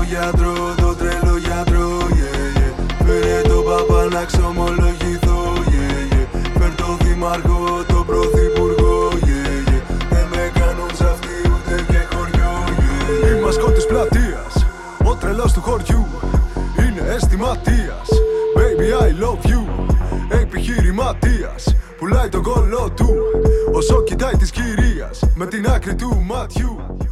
γιατρό, το τρελό γιατρό, yeah, yeah. Φέρε τον παπά να ξομολογηθώ, yeah, yeah. Φέρ το δήμαρχο, το πρωθυπουργό, yeah, yeah. Δεν με κάνουν σ' αυτοί ούτε και χωριό, yeah, yeah. Η μασκό της πλατείας, ο τρελός του χωριού, είναι αισθηματίας. Baby I love you, επιχειρηματίας. Πουλάει τον κόλλο του όσο κοιτάει της κυρίας με την άκρη του ματιού.